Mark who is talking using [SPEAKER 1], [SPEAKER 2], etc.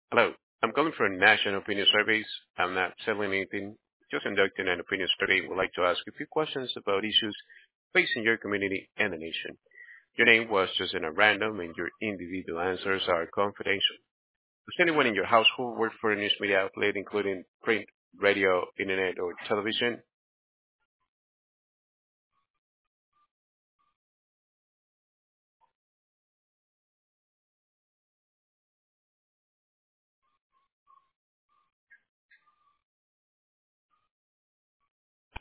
[SPEAKER 1] Hello. I'm calling for National Opinion Surveys. I'm not selling anything, just conducting an opinion survey. Would like to ask a few questions about issues facing your community and the nation. Your name was chosen at random and your individual answers are confidential. Does anyone in your household work for a news media outlet, including print, radio, internet, or television?